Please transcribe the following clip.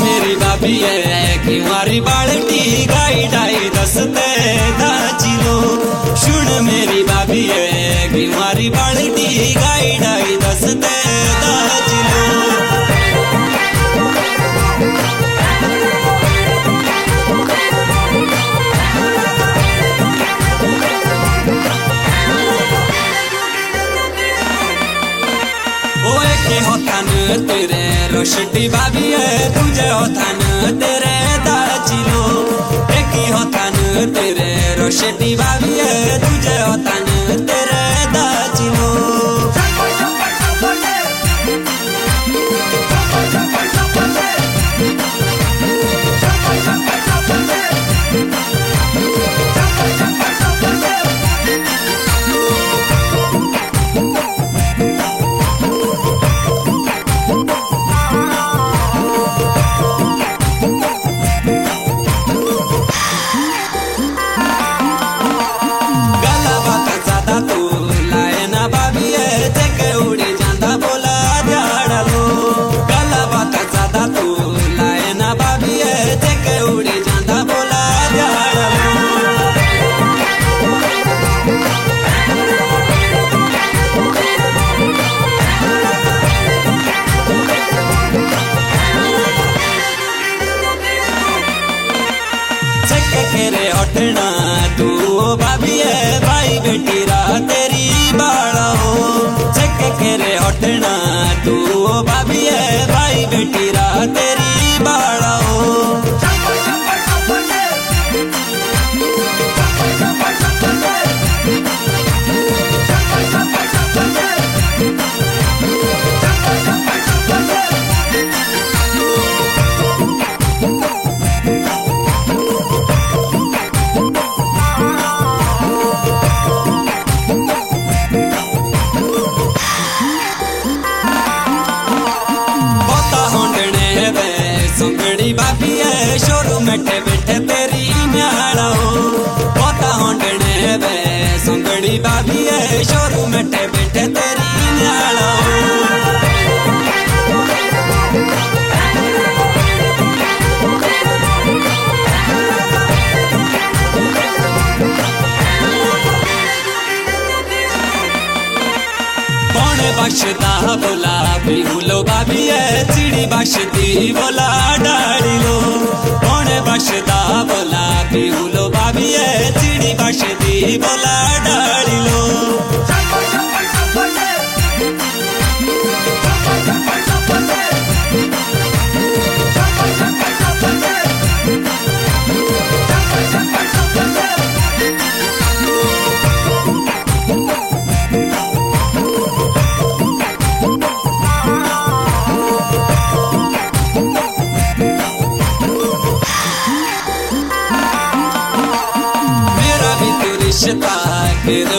मेरी भाभी है कि मारी बाल्टी गाई डाई दसते दाचिलो। सुन मेरी भाभी है कि मारी बाल्टी गाई डाई दसते दाचिलो। होता न तेरे रोशटी भाभी है तुझे होता न तेरे दाचिलो। एक ही होता न तेरे रोशटी भाभी है तुझे होता न तेरे दाचिलो। केरे उठना तू भाभी है भाई बेटी रा तेरी बाड़ा हो। चक केरे उठना तू भाभी है भाई बेटी रा तेरी बाड़ा हो। सुंगड़ी भाभी है शोरू बैठे बैठे तेरी न्याड़ा हो। पोता होंडने वे सुंगड़ी भाभी है शोरू बैठे बैठे तेरी न्याड़ा हो। बशदा बोला बिहुलो भाभी है चिड़ी बशदी बोला डाली लो। कौन बशदा बोला बिहुलो भाभी है चिड़ी बशदी बोला डाली लो। रिश्ता फिर